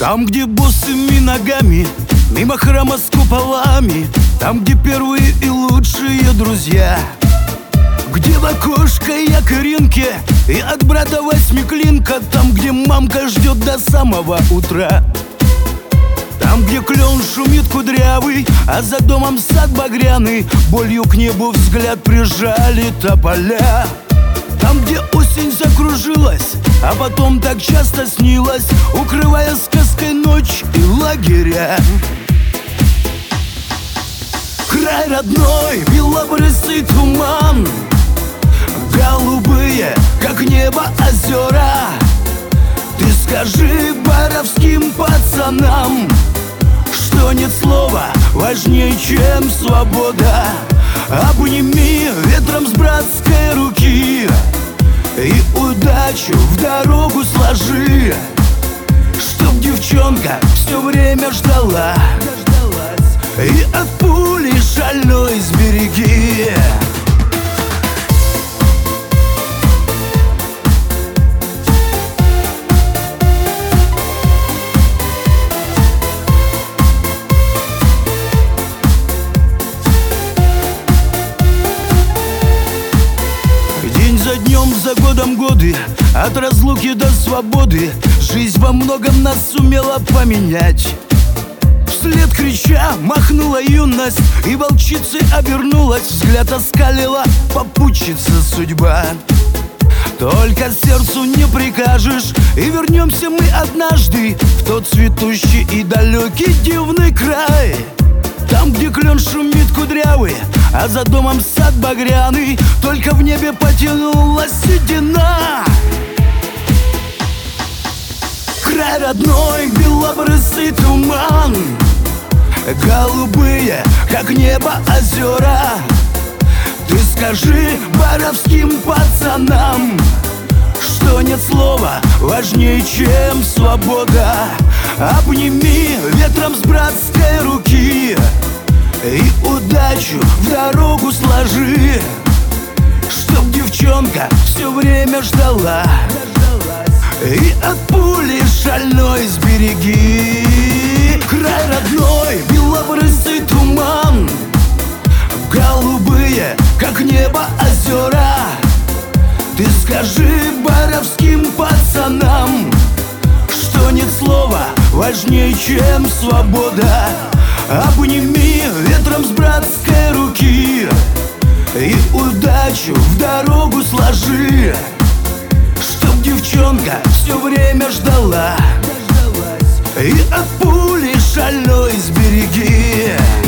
Там, где босыми ногами, мимо храма с куполами, там, где первые и лучшие друзья, где в окошко я к Иринке и от брата восьмиклинка, там, где мамка ждет до самого утра. Там, где клен шумит кудрявый, а за домом сад багряный, болью к небу взгляд прижали тополя. Там, где осень закружилась, а потом так часто снилась, укрывая сказкой ночь и лагеря. Край родной, белобрысый туман, голубые, как небо, озера. Ты скажи боровским пацанам, что нет слова важнее, чем свобода. Обними ветром с братской руки и удачу в дорогу сложи, чтоб девчонка все время ждала и от пули шальной сбереги. За днем, за годом годы, от разлуки до свободы, жизнь во многом нас сумела поменять. Вслед крича махнула юность, и волчицей обернулась, взгляд оскалила попутчица судьба. Только сердцу не прикажешь, и вернемся мы однажды в тот цветущий и далекий дивный край. Там, где клен шумит кудрявый, а за домом сад багряный, только в небе потянулась седина. Край родной, белобрысый туман, голубые, как небо, озера. Ты скажи боровским пацанам, что нет слова важнее, чем свобода. Обними ветром с братской руки и удачу в дорогу сложи, чтоб девчонка все время ждала и от пули шальной сбереги. Край родной, белобрысый туман, голубые, как небо, озера. Ты скажи боровским пацанам, что нет слова важнее, чем свобода. Обними ветром с братской руки и удачу в дорогу сложи, чтоб девчонка все время ждала и от пули шальной сбереги.